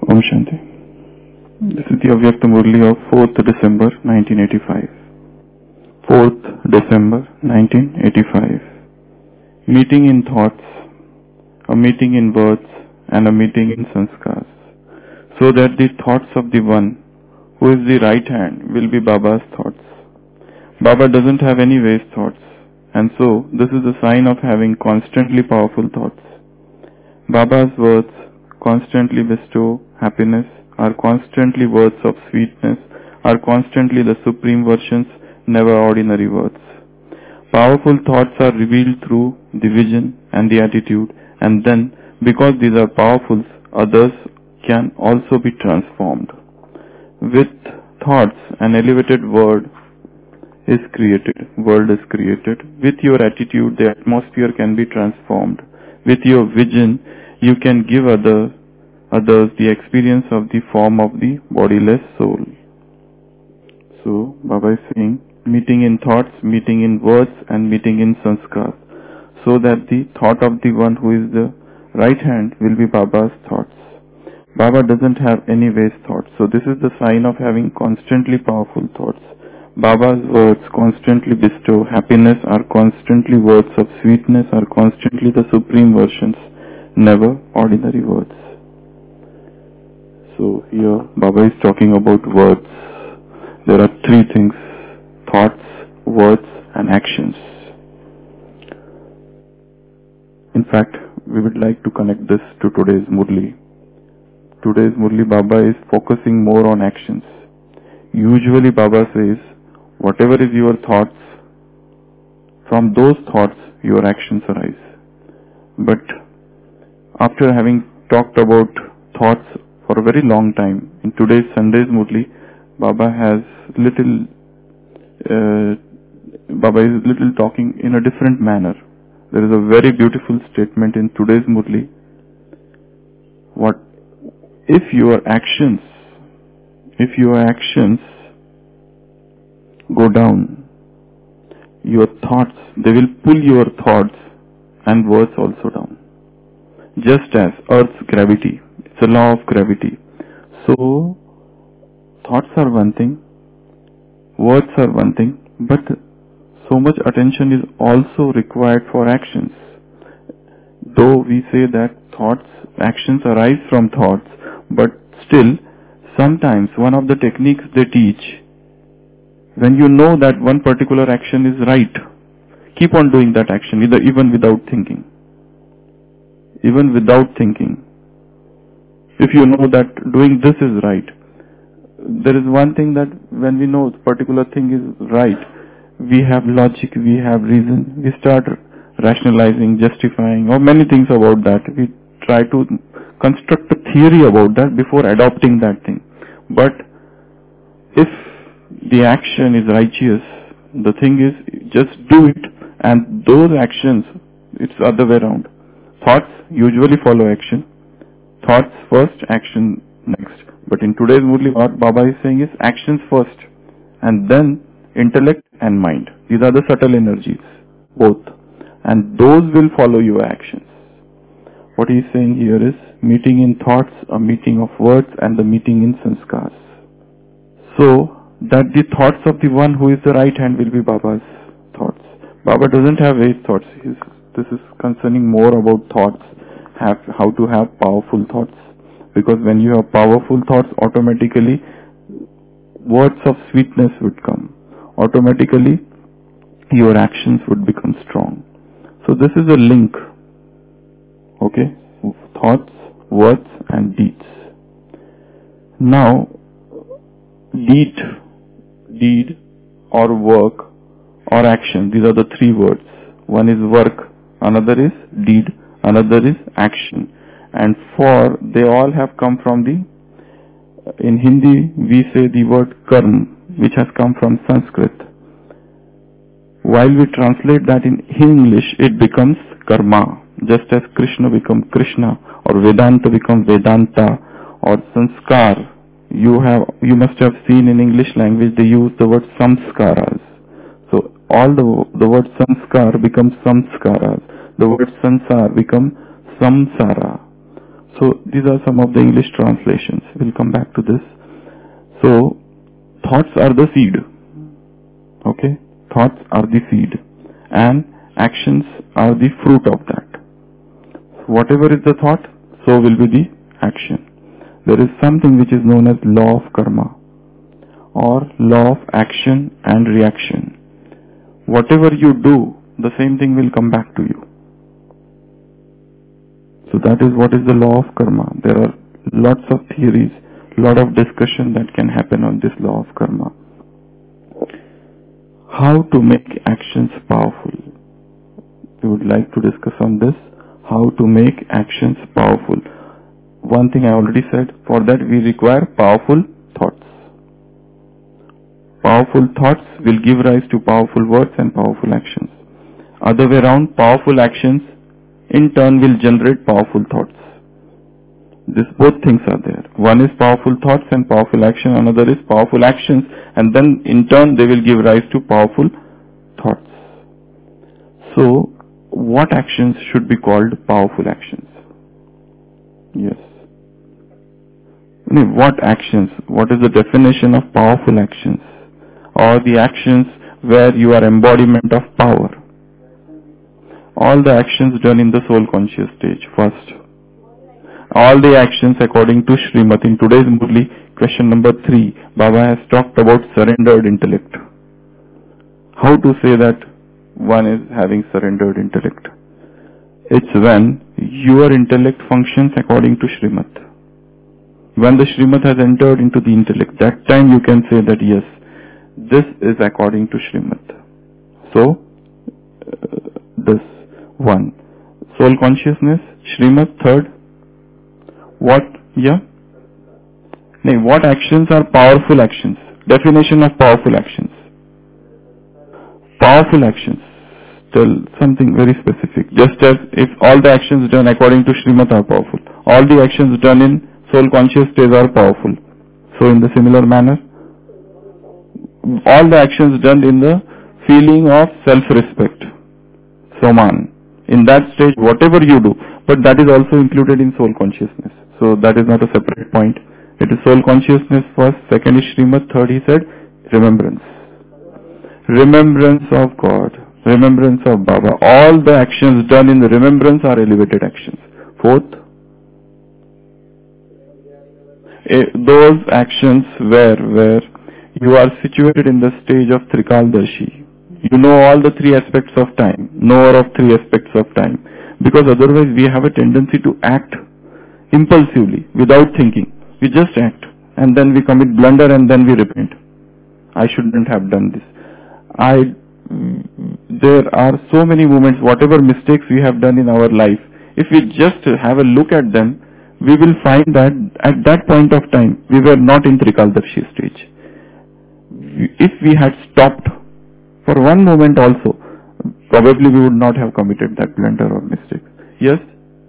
Om Shanti. This is the Avyakta Murli of 4th December 1985. 4th December 1985. Meeting in thoughts, a meeting in words, and a meeting in sanskars, so that the thoughts of the one who is the right hand will be Baba's thoughts. Baba doesn't have any waste thoughts, and so this is a sign of having constantly powerful thoughts. Baba's words constantly bestow happiness, are constantly words of sweetness, are constantly the supreme versions, never ordinary words. Powerful thoughts are revealed through the vision and the attitude, and then, because these are powerful, others can also be transformed. With thoughts, an elevated world is created. With your attitude, the atmosphere can be transformed. With your vision, you can give others the experience of the form of the bodiless soul. So, Baba is saying, meeting in thoughts, meeting in words, and meeting in sanskar, so that the thought of the one who is the right hand will be Baba's thoughts. Baba doesn't have any waste thoughts, so this is the sign of having constantly powerful thoughts. Baba's words constantly bestow happiness, are constantly words of sweetness, are constantly the supreme versions, never ordinary words. So here Baba is talking about words. There are three things: thoughts, words, and actions. In fact, we would like to connect this to today's Murli. Today's Murli, Baba is focusing more on actions. Usually Baba says, whatever is your thoughts, from those thoughts your actions arise. But after having talked about thoughts for a very long time, in today's Sunday's Murli, Baba is little talking in a different manner. There is a very beautiful statement in today's Murli. What if your actions go down, your thoughts, they will pull your thoughts and words also down. Just as Earth's gravity, it's a law of gravity. So, thoughts are one thing, words are one thing, but so much attention is also required for actions. Though we say that actions arise from thoughts, but still, sometimes one of the techniques they teach, when you know that one particular action is right, keep on doing that action, even without thinking. Even without thinking. If you know that doing this is right, there is one thing that when we know a particular thing is right, we have logic, we have reason, we start rationalizing, justifying, or many things about that. We try to construct a theory about that before adopting that thing. But if the action is righteous, the thing is, just do it, and those actions, it's the other way around. Thoughts usually follow action. Thoughts first, action next. But in today's Murli, what Baba is saying is actions first, and then intellect and mind. These are the subtle energies, both. And those will follow your actions. What he is saying here is, meeting in thoughts, a meeting of words, and the meeting in sanskars. So, that the thoughts of the one who is the right hand will be Baba's thoughts. Baba doesn't have waste thoughts. This is concerning more about thoughts, how to have powerful thoughts. Because when you have powerful thoughts, automatically words of sweetness would come. Automatically your actions would become strong. So this is a link. Okay? Thoughts, words, and deeds. Now, deed or work or action, these are the three words. One is work, another is deed, another is action. And they all have come from in Hindi we say the word karm, which has come from Sanskrit. While we translate that in English, it becomes karma, just as Krishna becomes Krishna, or Vedanta becomes Vedanta, or sanskar. You must have seen in English language they use the word samskaras. So all the word sanskar becomes samskaras. The word sansar becomes samsara. So these are some of the English translations. We'll come back to this. So thoughts are the seed. Okay? Thoughts are the seed. And actions are the fruit of that. Whatever is the thought, so will be the action. There is something which is known as law of karma or law of action and reaction. Whatever you do, the same thing will come back to you. So that is what is the law of karma. There are lots of theories, lot of discussion that can happen on this law of karma. How to make actions powerful? We would like to discuss on this. How to make actions powerful. One thing I already said, for that we require powerful thoughts. Powerful thoughts will give rise to powerful words and powerful actions. Other way around, powerful actions in turn will generate powerful thoughts. Both things are there. One is powerful thoughts and powerful action, another is powerful actions, and then in turn they will give rise to powerful thoughts. So, what actions should be called powerful actions? Yes. What actions? What is the definition of powerful actions? Or the actions where you are embodiment of power? All the actions done in the soul conscious stage first. All the actions according to Srimad. In today's Murli, question number 3, Baba has talked about surrendered intellect. How to say that one is having surrendered intellect? It's when your intellect functions according to Srimad. When the Srimad has entered into the intellect, that time you can say that yes, this is according to Srimad. So, this one. Soul consciousness, Srimad, third. What? Yeah? No, what actions are powerful actions? Definition of powerful actions. Powerful actions. Tell something very specific. Just as if all the actions done according to Srimad are powerful. All the actions done in soul conscious stage are powerful. So in the similar manner, all the actions done in the feeling of self-respect. Soman. In that stage, whatever you do, but that is also included in soul consciousness. So that is not a separate point. It is soul consciousness first, second is Srimad, third he said, remembrance. Remembrance of God, remembrance of Baba. All the actions done in the remembrance are elevated actions. Fourth, those actions where you are situated in the stage of Trikaldarshi. You know all the three aspects of time, knower of three aspects of time. Because otherwise we have a tendency to act impulsively, without thinking. We just act and then we commit blunder and then we repent. I shouldn't have done this. There are so many moments, whatever mistakes we have done in our life, if we just have a look at them, we will find that at that point of time, we were not in Trikaldarshi stage. If we had stopped for one moment also, probably we would not have committed that blunder or mistake. Yes?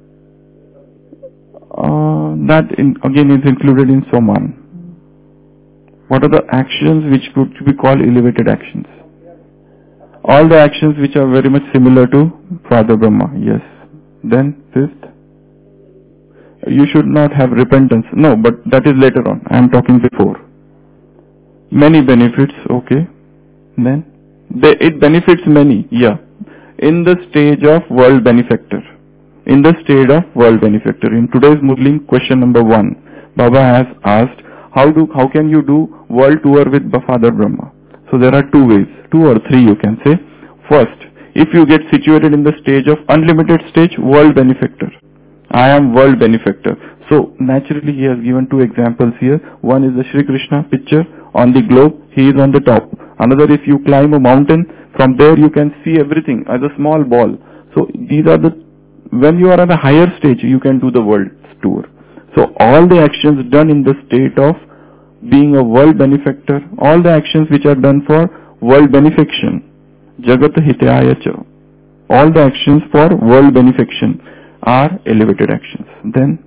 That again is included in Soman. What are the actions which could be called elevated actions? All the actions which are very much similar to Father Brahma. Yes. Then fifth, you should not have repentance. No, but that is later on. I am talking before. Many benefits. Okay. Then it benefits many. Yeah. In the stage of world benefactor. In the state of world benefactor. In today's Murli, question number 1, Baba has asked, how can you do world tour with Father Brahma? So there are 2 ways, 2 or 3 you can say. First, if you get situated in the stage of unlimited stage, world benefactor. I am world benefactor. So naturally he has given 2 examples here. One is the Shri Krishna picture on the globe. He is on the top. Another, if you climb a mountain, from there you can see everything as a small ball. So these are when you are at a higher stage, you can do the world tour. So all the actions done in the state of being a world benefactor, all the actions which are done for world benefaction, Jagat Hitaya Cha, all the actions for world benefaction are elevated actions. Then,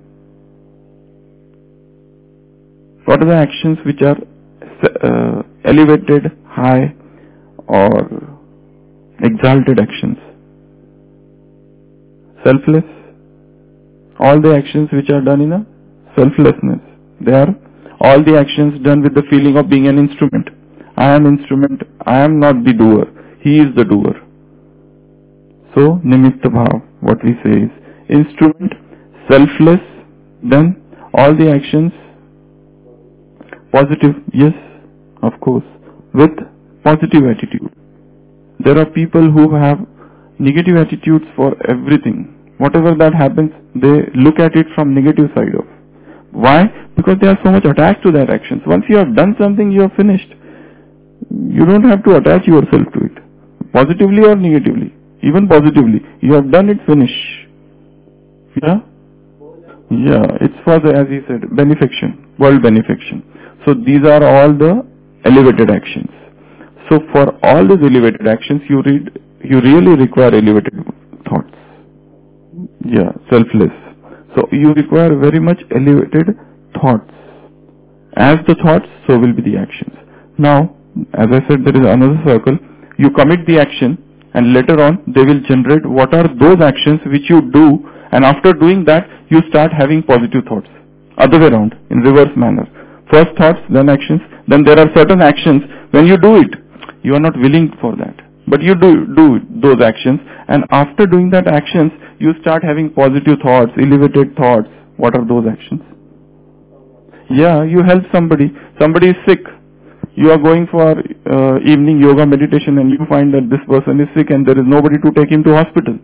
what are the actions which are elevated, high or exalted actions? Selfless. all the actions which are done in a selflessness. They are all the actions done with the feeling of being an instrument. I am instrument, I am not the doer. He is the doer. So, nimitta bhav, what we say is instrument, selfless, then all the actions positive, yes, of course, with positive attitude. There are people who have negative attitudes for everything. Whatever that happens, they look at it from negative side of. Why? Because they are so much attached to that actions. Once you have done something, you have finished. You don't have to attach yourself to it. Positively or negatively. Even positively. You have done it, finish. Yeah? Yeah, it's for the, as he said, benefaction, world benefaction. So these are all the elevated actions. So for all these elevated actions, you really require elevated thoughts. Yeah, selfless. So you require very much elevated thoughts. As the thoughts, so will be the actions. Now, as I said, there is another circle. You commit the action and later on they will generate what are those actions which you do, and after doing that you start having positive thoughts. Other way around, in reverse manner. First thoughts, then actions. Then there are certain actions, when you do it, you are not willing for that. But you do those actions, and after doing that actions, you start having positive thoughts, elevated thoughts. What are those actions? Yeah, you help somebody. Somebody is sick. You are going for evening yoga meditation and you find that this person is sick and there is nobody to take him to hospital.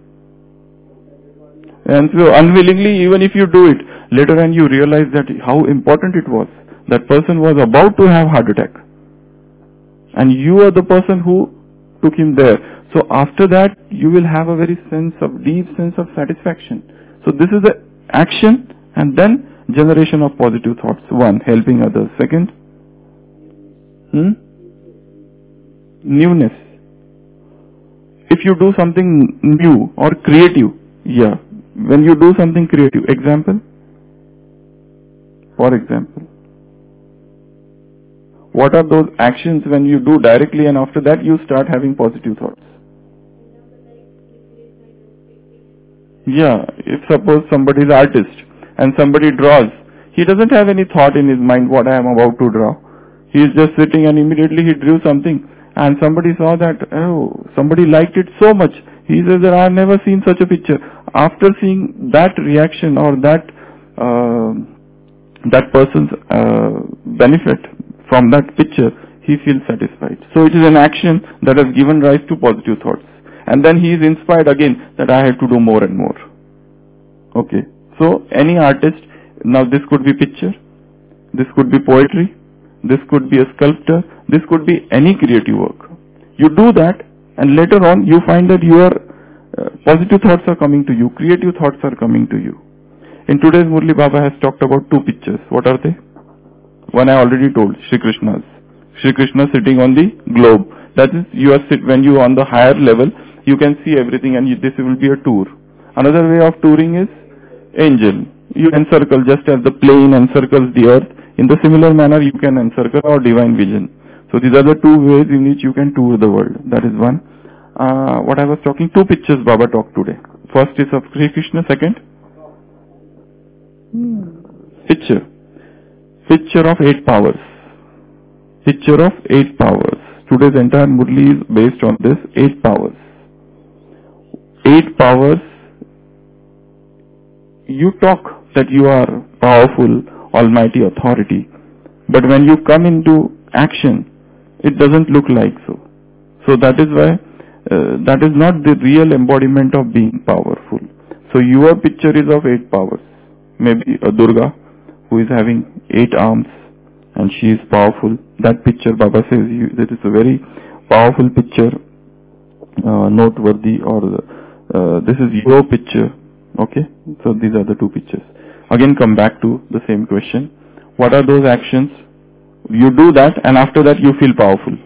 And so unwillingly, even if you do it, later on you realize that how important it was. That person was about to have heart attack. And you are the person who took him there. So after that, you will have a very deep sense of satisfaction. So this is the action and then generation of positive thoughts. One, helping others. Second, newness. If you do something new or creative, yeah. When you do something creative, example? For example, what are those actions when you do directly and after that you start having positive thoughts? Yeah, if suppose somebody is artist and somebody draws, he doesn't have any thought in his mind what I am about to draw. He is just sitting and immediately he drew something and somebody saw that, oh, somebody liked it so much. He says that I have never seen such a picture. After seeing that reaction or that person's benefit from that picture, he feels satisfied. So it is an action that has given rise to positive thoughts. And then he is inspired again that I have to do more and more. Okay. So any artist, now this could be picture, this could be poetry, this could be a sculptor, this could be any creative work. You do that and later on you find that your positive thoughts are coming to you, creative thoughts are coming to you. In today's Murli, Baba has talked about two pictures. What are they? One I already told, Shri Krishna's. Shri Krishna sitting on the globe. That is, when you are on the higher level, you can see everything and this will be a tour. Another way of touring is angel. You encircle just as the plane encircles the earth. In the similar manner, you can encircle our divine vision. So these are the two ways in which you can tour the world. That is one. What I was talking, two pictures Baba talked today. First is of Shri Krishna, second? Picture. Picture of 8 powers. Picture of 8 powers. Today's entire Murli is based on this 8 powers. 8 powers. You talk that you are powerful, almighty authority. But when you come into action, it doesn't look like so. So that is why that is not the real embodiment of being powerful. So your picture is of 8 powers. Maybe a Durga who is having 8 arms and she is powerful. That picture, Baba says, that is a very powerful picture, noteworthy, or this is your picture. Okay, so these are the two pictures. Again, come back to the same question. What are those actions? You do that and after that you feel powerful.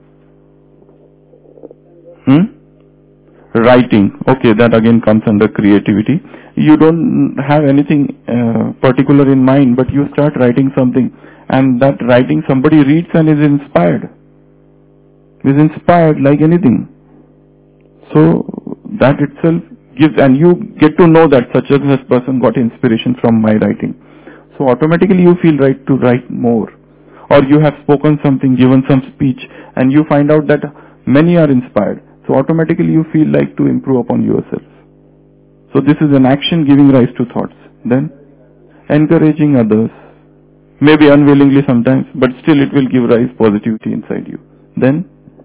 Writing. Okay, that again comes under creativity. You don't have anything particular in mind, but you start writing something, and that writing somebody reads and is inspired. Is inspired like anything. So that itself gives, and you get to know that such and such person got inspiration from my writing. So automatically you feel right to write more. Or you have spoken something, given some speech, and you find out that many are inspired. So automatically you feel like to improve upon yourself. So this is an action giving rise to thoughts. Then encouraging others, maybe unwillingly sometimes, but still it will give rise positivity inside you. Then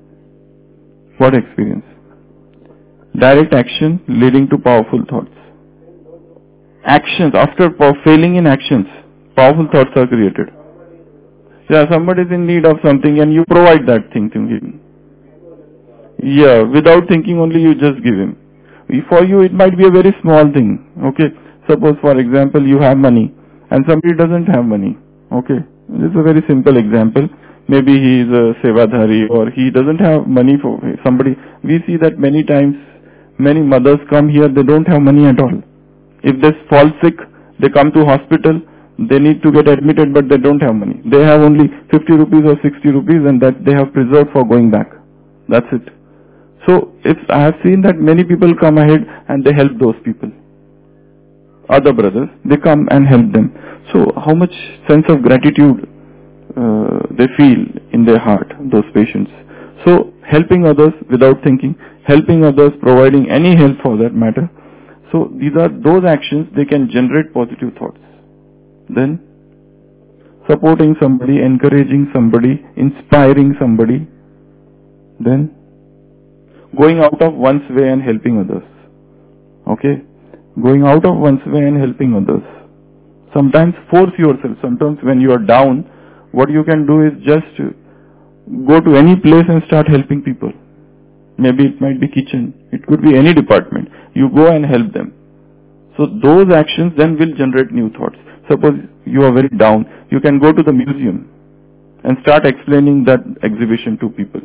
what experience? Direct action leading to powerful thoughts. Actions, after failing in actions, powerful thoughts are created. Yeah, somebody is in need of something and you provide that thing to him. Yeah, without thinking only you just give him. For you it might be a very small thing. Okay, suppose for example you have money and somebody doesn't have money. Okay, this is a very simple example. Maybe he is a sevadhari or he doesn't have money for somebody. We see that many times, many mothers come here, they don't have money at all. If they fall sick, they come to hospital, they need to get admitted but they don't have money. They have only 50 rupees or 60 rupees and that they have preserved for going back. That's it. So if I have seen that many people come ahead and they help those people. Other brothers, they come and help them. So how much sense of gratitude they feel in their heart, those patients. So helping others without thinking, helping others, providing any help for that matter. So these are those actions, they can generate positive thoughts. Then supporting somebody, encouraging somebody, inspiring somebody. Then going out of one's way and helping others. Okay? Going out of one's way and helping others. Sometimes force yourself. Sometimes when you are down, what you can do is just go to any place and start helping people. Maybe it might be kitchen. It could be any department. You go and help them. So those actions then will generate new thoughts. Suppose you are very down. You can go to the museum and start explaining that exhibition to people.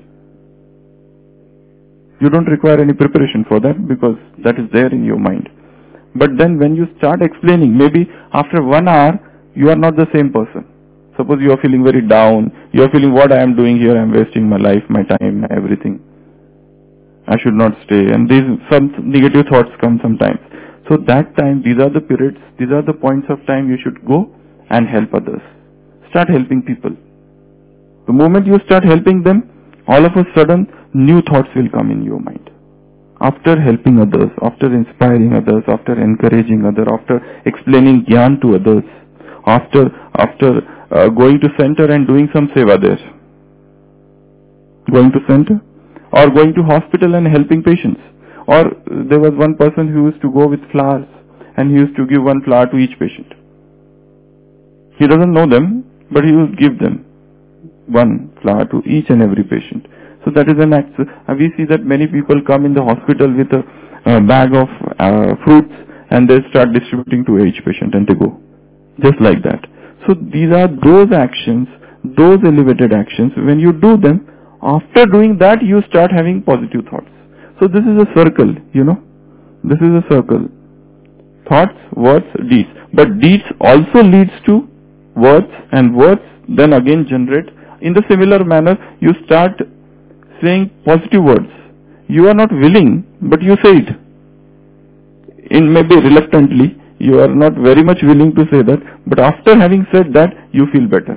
You don't require any preparation for that because that is there in your mind. But then when you start explaining, maybe after 1 hour, you are not the same person. Suppose you are feeling very down, you are feeling what I am doing here, I am wasting my life, my time, everything. I should not stay. And these some negative thoughts come sometimes. So that time, these are the periods, these are the points of time you should go and help others. Start helping people. The moment you start helping them, all of a sudden, new thoughts will come in your mind. After helping others, after inspiring others, after encouraging others, after explaining Gyan to others, after going to center and doing some seva there. Going to center or going to hospital and helping patients. Or there was one person who used to go with flowers and he used to give 1 flower to each patient. He doesn't know them, but he would give them 1 flower to each and every patient. So that is an act. We see that many people come in the hospital with a bag of fruits and they start distributing to each patient and they go. Just like that. So these are those actions, those elevated actions. When you do them, after doing that you start having positive thoughts. So this is a circle, you know. This is a circle. Thoughts, words, deeds. But deeds also leads to words and words then again generate. In the similar manner, you start saying positive words. You are not willing, but you say it. In maybe reluctantly, you are not very much willing to say that, but after having said that, you feel better.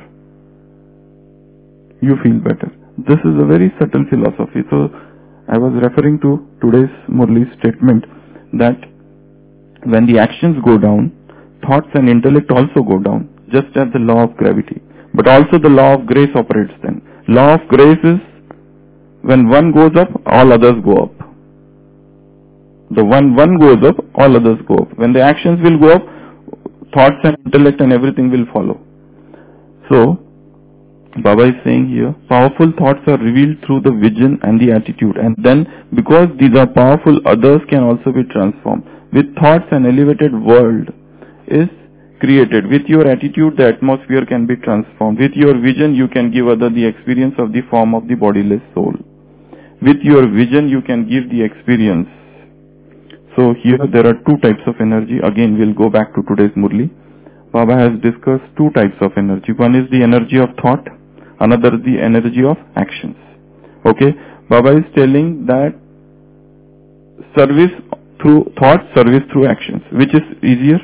You feel better. This is a very subtle philosophy. So, I was referring to today's Murli's statement that when the actions go down, thoughts and intellect also go down, just as the law of gravity. But also the law of grace operates then. Law of grace is when one goes up, all others go up. The one goes up, all others go up. When the actions will go up, thoughts and intellect and everything will follow. So, Baba is saying here, powerful thoughts are revealed through the vision and the attitude. And then, because these are powerful, others can also be transformed. With thoughts, an elevated world is created. With your attitude, the atmosphere can be transformed. With your vision, you can give others the experience of the form of the bodiless soul. With your vision, you can give the experience. So here there are 2 types of energy. Again, we'll go back to today's Murli. Baba has discussed 2 types of energy. One is the energy of thought. Another is the energy of actions. Okay. Baba is telling that service through thoughts, service through actions. Which is easier?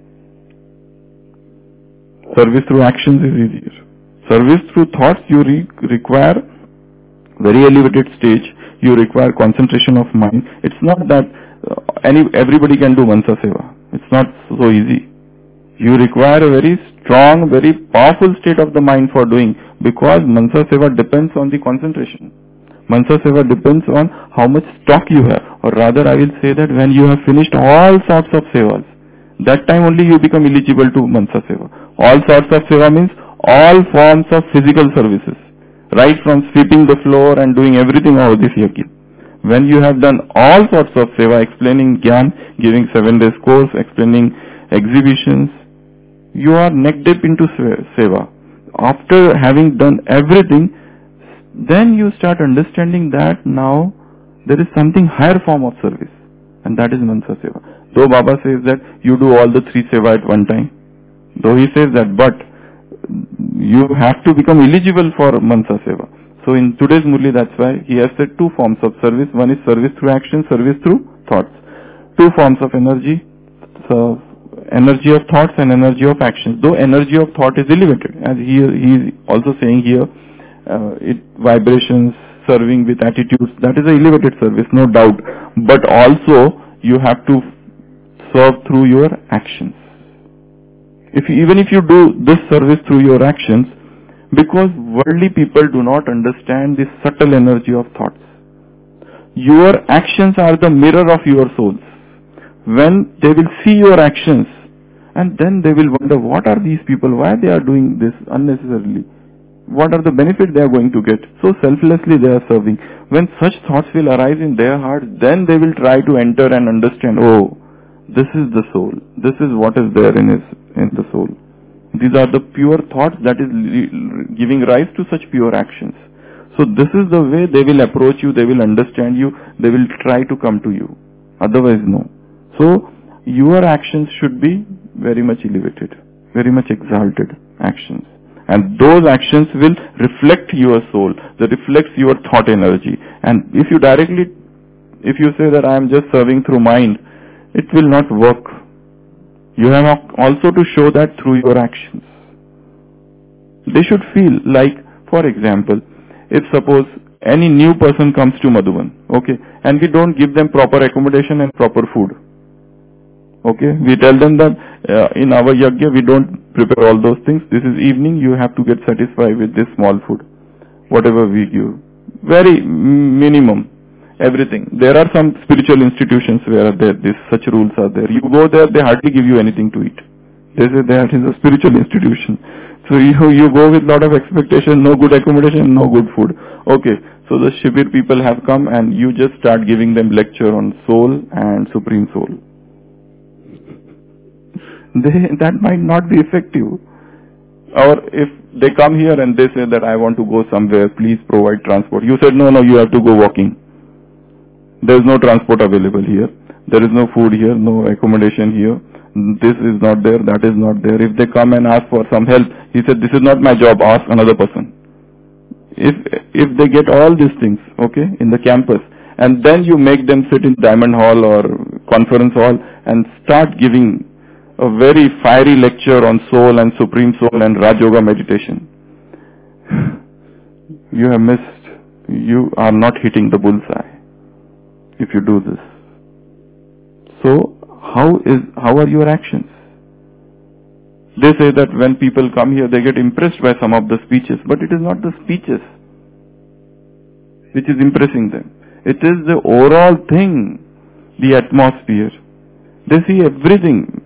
Service through actions is easier. Service through thoughts, you require very elevated stage. You require concentration of mind. It's not that everybody can do Mansa Seva. It's not so easy. You require a very strong, very powerful state of the mind for doing, because Mansa Seva depends on the concentration. Mansa Seva depends on how much stock you have, or rather I will say that when you have finished all sorts of Sevas, that time only you become eligible to Mansa Seva. All sorts of Seva means all forms of physical services, right from sweeping the floor and doing everything over this yajna. When you have done all sorts of Seva, explaining Gyan, giving 7 days course, explaining exhibitions, you are neck deep into Seva. After having done everything, then you start understanding that now there is something higher form of service, and that is Mansa Seva. Though Baba says that you do all the 3 Seva at one time, though he says that, but you have to become eligible for Mansa Seva. So in today's Murli, that's why he has said 2 forms of service. One is service through action, service through thoughts. 2 forms of energy, so energy of thoughts and energy of actions. Though energy of thought is elevated, as he is also saying here, vibrations, serving with attitudes, that is an elevated service, no doubt. But also you have to serve through your actions. Even if you do this service through your actions, because worldly people do not understand this subtle energy of thoughts. Your actions are the mirror of your souls. When they will see your actions, and then they will wonder, what are these people, why they are doing this unnecessarily? What are the benefits they are going to get? So selflessly they are serving. When such thoughts will arise in their hearts, then they will try to enter and understand, oh, this is the soul. This is what is there in the soul. These are the pure thoughts that is giving rise to such pure actions. So this is the way they will approach you, they will understand you, they will try to come to you. Otherwise, no. So your actions should be very much elevated, very much exalted actions. And those actions will reflect your soul, that reflects your thought energy. And if you say that I am just serving through mind, it will not work. You have also to show that through your actions. They should feel like, for example, if suppose any new person comes to Madhuban, okay, and we don't give them proper accommodation and proper food. Okay, we tell them that in our yajna we don't prepare all those things. This is evening, you have to get satisfied with this small food, whatever we give. Very minimum, everything. There are some spiritual institutions where such rules are there. You go there, they hardly give you anything to eat. They say that is a spiritual institution. So you go with lot of expectation, no good accommodation, no good food. Okay, so the Shibir people have come and you just start giving them lecture on soul and supreme soul. That might not be effective. Or if they come here and they say that I want to go somewhere, please provide transport. You said no, you have to go walking. There is no transport available here. There is no food here, no accommodation here. This is not there, that is not there. If they come and ask for some help, he said, this is not my job, ask another person. If they get all these things, okay, in the campus, and then you make them sit in Diamond Hall or Conference Hall and start giving a very fiery lecture on soul and supreme soul and Raj Yoga meditation, you have missed. You are not hitting the bullseye if you do this. So how are your actions? They say that when people come here, they get impressed by some of the speeches, but it is not the speeches which is impressing them. It is the overall thing, the atmosphere. They see everything.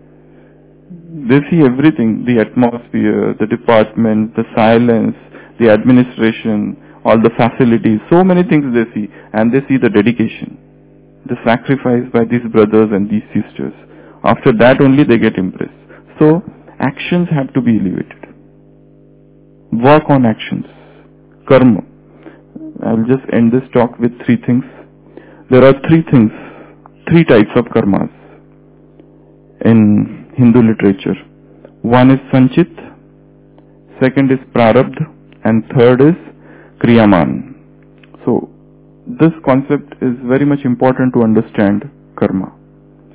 The atmosphere, the department, the silence, the administration, all the facilities, so many things they see, and they see the dedication, the sacrifice by these brothers and these sisters. After that only they get impressed. So actions have to be elevated. Work on actions. Karma. I will just end this talk with 3 things. There are 3 things, 3 types of karmas in Hindu literature. One is Sanchit, second is Prarabdha, and third is Kriyaman. So this concept is very much important to understand karma.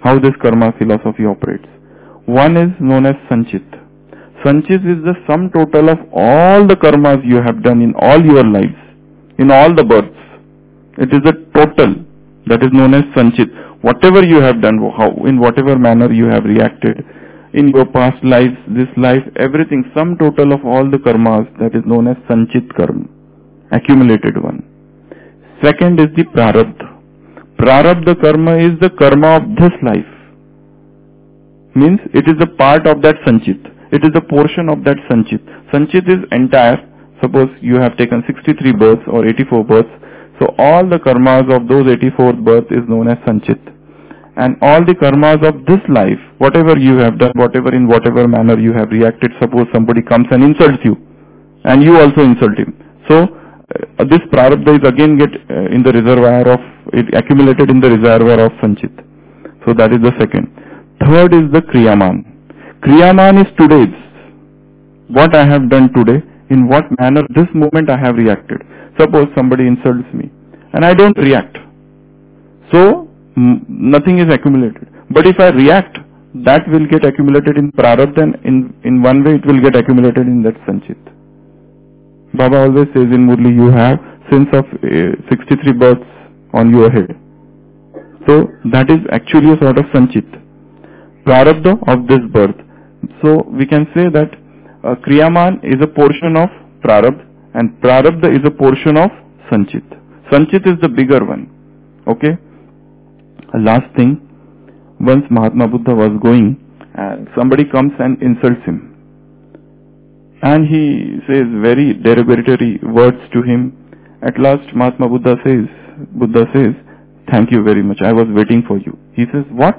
how this karma philosophy operates. One is known as Sanchit. Sanchit is the sum total of all the karmas you have done in all your lives, in all the births. It is the total that is known as Sanchit. Whatever you have done, in whatever manner you have reacted, in your past lives, this life, everything, sum total of all the karmas, that is known as Sanchit karma, accumulated one. Second is the Prarabdha. Prarabdha karma is the karma of this life. Means it is a part of that Sanchit. It is a portion of that Sanchit. Sanchit is entire. Suppose you have taken 63 births or 84 births. So all the karmas of those 84th birth is known as Sanchit. And all the karmas of this life, whatever you have done, in whatever manner you have reacted, suppose somebody comes and insults you, and you also insult him. So this Prarabdha is again in the reservoir of, it accumulated in the reservoir of Sanchit. So that is the second. Third is the Kriyaman. Kriyaman is today's. What I have done today, in what manner this moment I have reacted. Suppose somebody insults me and I don't react. So nothing is accumulated. But if I react, that will get accumulated in Prarabdha, and in one way it will get accumulated in that Sanchit. Baba always says in Murli, you have sins of 63 births on your head. So that is actually a sort of Sanchit. Prarabdha of this birth. So we can say that Kriyaman is a portion of Prarabdha and Prarabdha is a portion of Sanchit. Sanchit is the bigger one. Okay. Last thing, once Mahatma Buddha was going, somebody comes and insults him. And he says very derogatory words to him. At last Mahatma Buddha says, thank you very much, I was waiting for you. He says, what?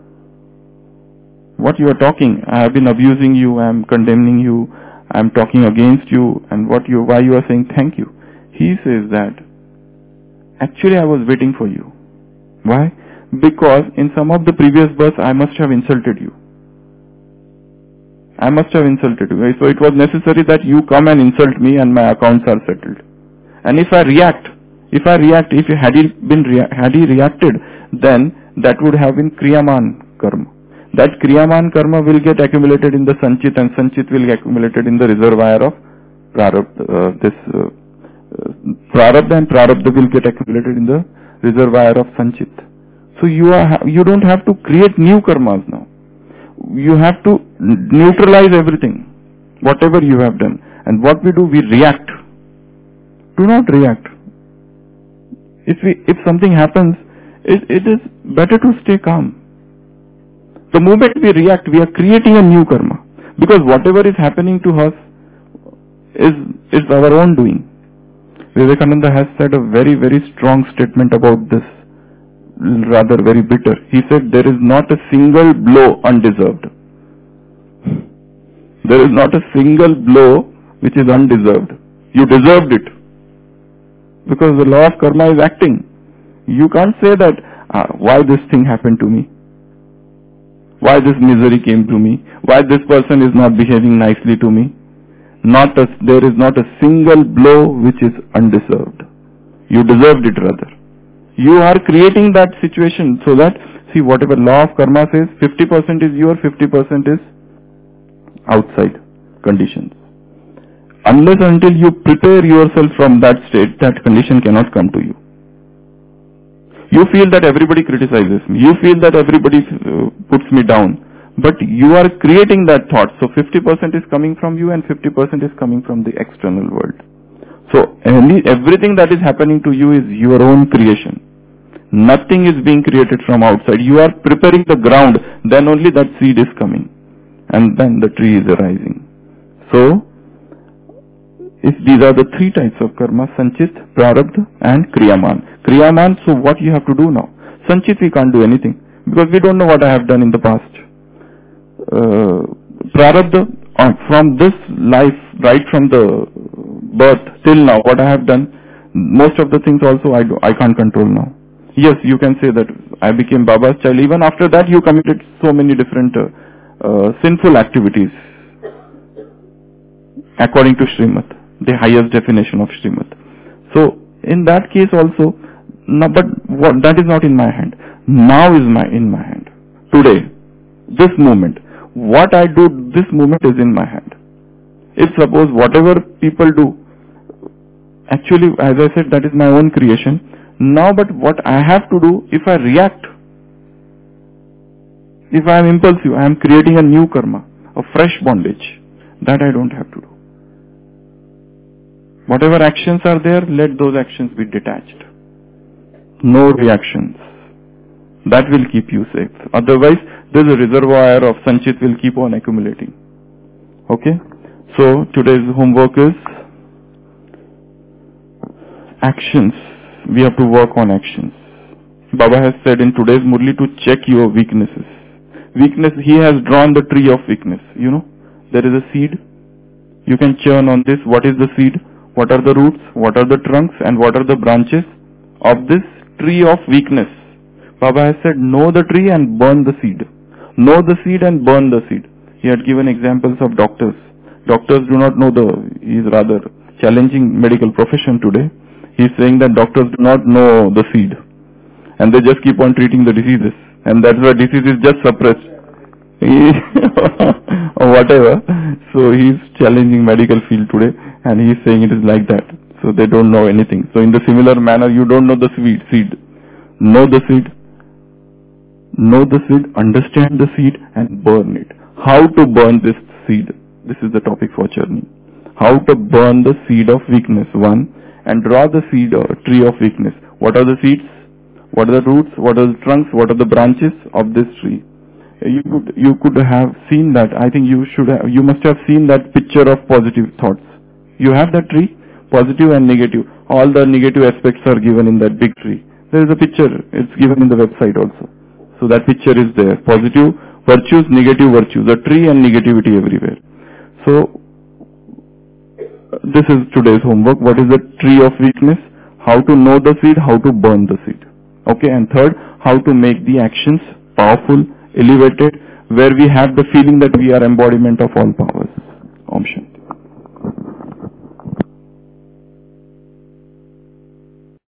What you are talking? I have been abusing you, I am condemning you, I am talking against you, and why you are saying thank you? He says that, actually I was waiting for you. Why? Because in some of the previous births I must have insulted you. So it was necessary that you come and insult me and my accounts are settled. And if he reacted, then that would have been Kriyaman karma. That Kriyaman karma will get accumulated in the Sanchit, and Sanchit will get accumulated in the reservoir of Prarabdha. Prarabdha and Prarabdha will get accumulated in the reservoir of Sanchit. So you don't have to create new karmas now. You have to neutralize everything, whatever you have done. And what we do, we react. Do not react. If something happens, it is better to stay calm. The moment we react, we are creating a new karma. Because whatever is happening to us is our own doing. Vivekananda has said a very, very strong statement about this, rather very bitter. He said, there is not a single blow undeserved. There is not a single blow which is undeserved. You deserved it. Because the law of karma is acting. You can't say that, why this thing happened to me? Why this misery came to me? Why this person is not behaving nicely to me? There is not a single blow which is undeserved. You deserved it rather. You are creating that situation so that, see, whatever law of karma says, 50% is your, 50% is outside conditions. Unless until you prepare yourself from that state, that condition cannot come to you. You feel that everybody criticizes me. You feel that everybody puts me down. But you are creating that thought. So 50% is coming from you and 50% is coming from the external world. So everything that is happening to you is your own creation. Nothing is being created from outside. You are preparing the ground. Then only that seed is coming. And then the tree is arising. So, if these are the three types of karma, Sanchit, Prarabdha and Kriyaman. Kriyaman, so what you have to do now? Sanchit, we can't do anything because we don't know what I have done in the past. Prarabdha, from this life, right from the birth till now, what I have done, most of the things also I can't control now. Yes, you can say that I became Baba's child. Even after that, you committed so many different sinful activities according to Srimad, the highest definition of Srimad. So, in that case also, no, but that is not in my hand. Now is in my hand. today, this moment. What I do this moment is in my hand. If suppose whatever people do, actually, as I said, that is my own creation. Now, but what I have to do, if I react, if I am impulsive, I am creating a new karma, a fresh bondage. That I don't have to do. Whatever actions are there, let those actions be detached. No reactions. That will keep you safe. Otherwise, this reservoir of Sanchit will keep on accumulating. Okay? So, today's homework is actions. We have to work on actions. Baba has said in today's Murli to check your weaknesses. Weakness, he has drawn the tree of weakness. You know, there is a seed. You can churn on this. What is the seed? What are the roots? What are the trunks? And what are the branches of this tree of weakness? Baba has said, know the tree and burn the seed. Know the seed and burn the seed. He had given examples of doctors. Doctors do not know he is rather challenging medical profession today. He is saying that doctors do not know the seed. And they just keep on treating the diseases. And that's why disease is just suppressed. Or whatever. So he is challenging medical field today. And he is saying it is like that. So they don't know anything. So in the similar manner, you don't know the seed. Know the seed. Know the seed, understand the seed and burn it. How to burn this seed? This is the topic for journey. How to burn the seed of weakness, one, and draw the seed or tree of weakness. What are the seeds? What are the roots? What are the trunks? What are the branches of this tree? You could have seen that. I think you must have seen that picture of positive thoughts. You have that tree, positive and negative. All the negative aspects are given in that big tree. There is a picture. It's given in the website also. So that picture is there. Positive virtues, negative virtues. A tree and negativity everywhere. So, this is today's homework. What is the tree of weakness? How to know the seed, how to burn the seed. Okay, and third, how to make the actions powerful, elevated, where we have the feeling that we are embodiment of all powers. Om Shanti.